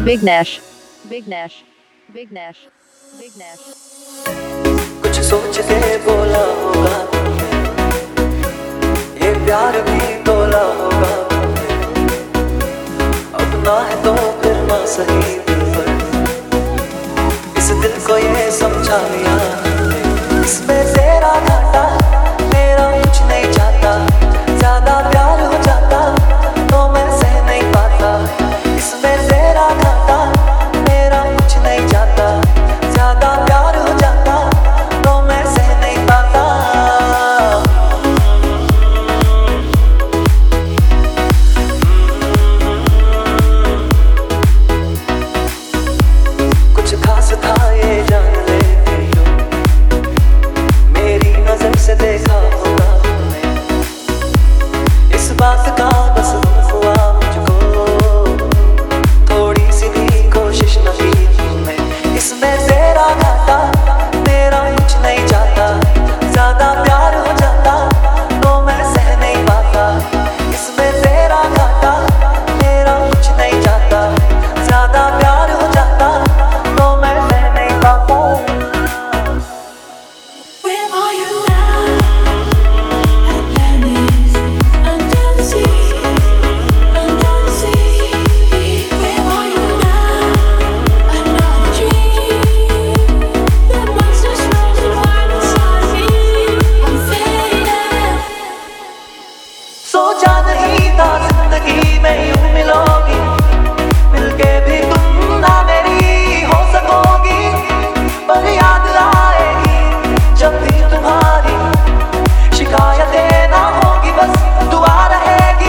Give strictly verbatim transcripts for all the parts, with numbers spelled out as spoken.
Big Nash, Big Nash, Big Nash, Big Nash. कुछ सोच के बोला होगा तुमने, ये प्यार भी तोला होगा तुमने। अब ना है तो फिर ना सही दिल पर, इस दिल को ये समझा लिया हमने। इसमें तेरा घाटा मेरा कुछ नहीं जाता, ज्यादा प्यार हो जाता तो मैं सह नहीं पाता। इसमें तेरा घाटा मेरा कुछ नहीं जाता, ज्यादा प्यार हो जाता तो मैं सह नहीं पाता। कुछ खास था ये जान लेती हो, मेरी नजर से देखा होगा तुमने। इस बात का बस हुआ मुझको, थोड़ी सी भी कोशिश न की तुमने। इसमें तेरा घाटा मेरा कुछ नहीं जाता, ज्यादा प्यार हो जाता तो मैं सह नहीं पाता। इसमें तेरा घाटा मेरा कुछ नहीं जाता, ज्यादा प्यार हो जाता तो मैं सह नहीं पाता। Where are you now? Atlantis, under the sea, under the sea. Where are you now? Another dream. The monsters running wild inside me. I'm fading. सोचा नहीं था जिंदगी में यूं मिलोगी, मिलके भी तुम ना मेरी हो सकोगी। पर याद आएगी जब भी तुम्हारी, शिकायतें ना होगी बस दुआ रहेगी।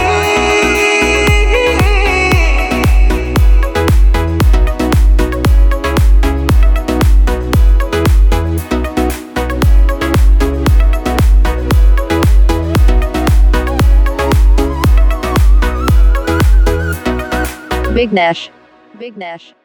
Big Nash, Big Nash.